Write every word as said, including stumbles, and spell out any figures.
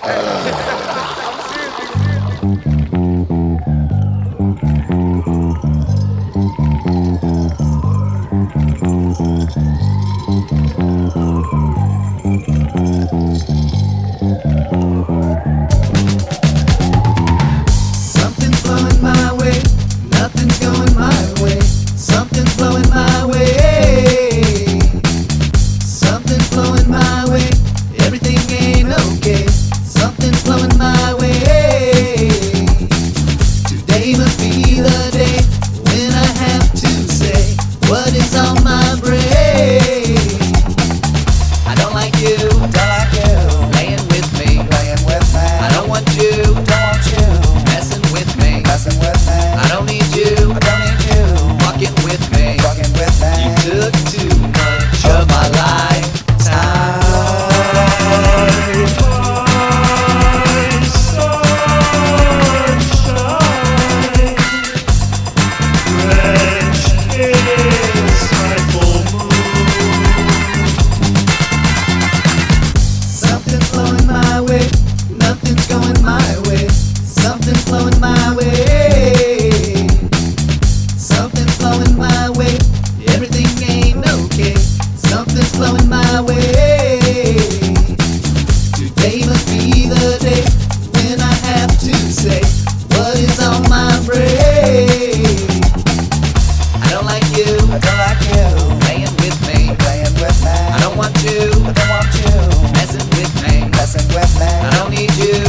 Something's blowing my way, nothing's going my way. Something's blowing my way. Something's blowing my way, everything ain't okay. Something's blowing my way. Today must be the day when I have to say what is on my brain. I don't like you, don't like you playing with me, playing with me. I don't want you, don't want you messing with me, messing with me. I don't need you, I don't need you fucking with me, fucking with me. You took too much of my lifetime. Something's blowing my way, nothing's going my way. Something's blowing my way. Something's blowing my way, everything ain't okay. Something's blowing my way. Today must be the day when I have to say what is on my brain. I don't like you, I don't like you playing with me, playing with me. I don't want you, I don't want you messing with me, messing with me. I don't need you,